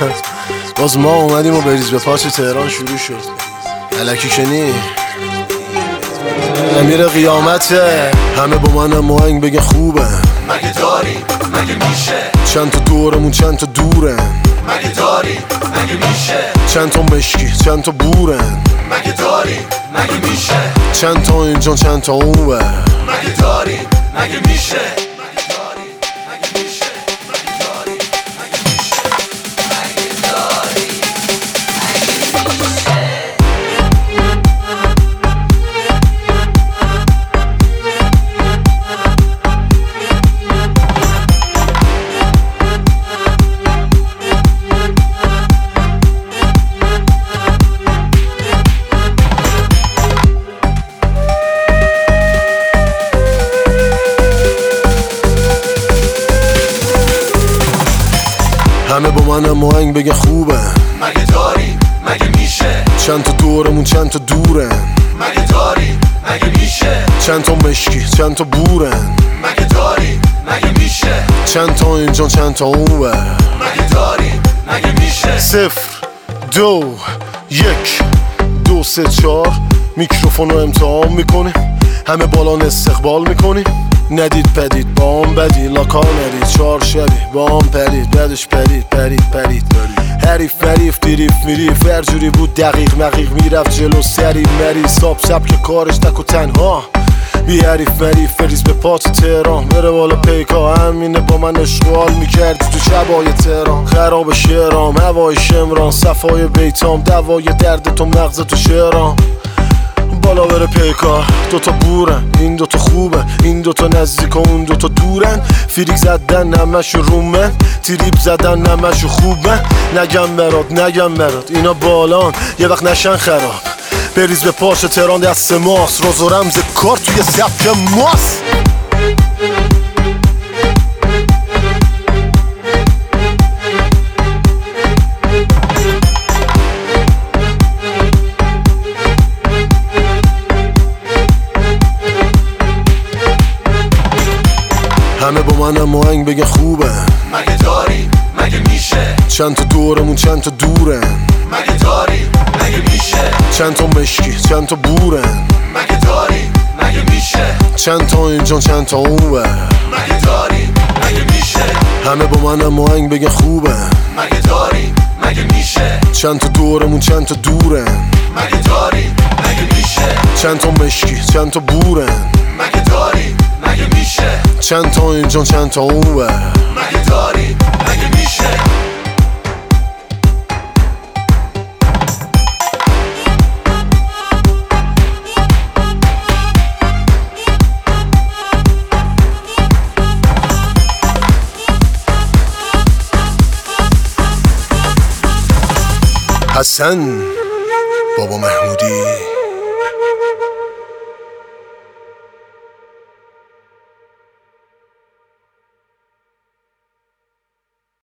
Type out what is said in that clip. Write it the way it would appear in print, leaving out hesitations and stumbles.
باز ما اومدیم و بریز به پاس تهران شروع شد. الکی کنی امیر قیامته، همه با من ماهنگ بگه خوبه. مگه داری مگه میشه؟ چند تا دورمون چند تا دورن. مگه داری مگه میشه؟ چند تا مشکی چند تا بورن. مگه داری مگه میشه؟ چند تا اینجا چند تا اونور. مگه داری مگه میشه؟ همه با من ماهنگ بگه خوبه. مگه داری مگه میشه؟ چند تا دورمون چند تا دورن. مگه داری مگه میشه؟ چند تا مشکی چند تا بورن. مگه داری مگه میشه؟ چند تا اینجا چند تا اونور. مگه داری مگه میشه؟ 0 2 1 2 3 4 میکروفون رو امتحان میکنیم، همه بالان استقبال میکنیم. ندید پدید با هم بدی لاکا ندید، 4 شبی با هم پرید بعدش پرید حریف مریف دیریف میریف هر جوری بود دقیق مقیق میرفت جلو سری مریض سبک کارش تک و تنها بی حریف مریف فریز به پات تهران بره بالا پیکا. همینه با من اشغال میکردی تو شبای تهران، خراب شعرام هوای شمران صفای بیتام دوای درد تو مغز تو شعرام. بالا بره پیکار دوتا بورن، این دوتا خوبه این دوتا نزدیک و اون دوتا دورن. فریک زدن نمشو رومن، تریپ زدن نمشو خوبه. نگم برات اینا بالان یه وقت نشن خراب. بریز به پاش تهران دست ماست، راز و رمز کار توی سبک ماست. همه با من ماهنگ بگه خوبه. مگه داری مگه میشه؟ چند تا دورمون چند تا دورن. مگه داری مگه میشه؟ چند تا مشکی چند تا بورن. مگه داری مگه میشه؟ چند تا اینجا چند تا اونور. مگه داری مگه میشه؟ همه با من ماهنگ بگه خوبه. مگه داری مگه میشه؟ چند تا دورمون چند تا دورن. مگه داری مگه میشه؟ چند تا مشکی چند تا بورن. مگه داری مگه میشه؟ چند تا اینجا چند تا اونور. مگه داری مگه میشه؟ حسن بابا محمودی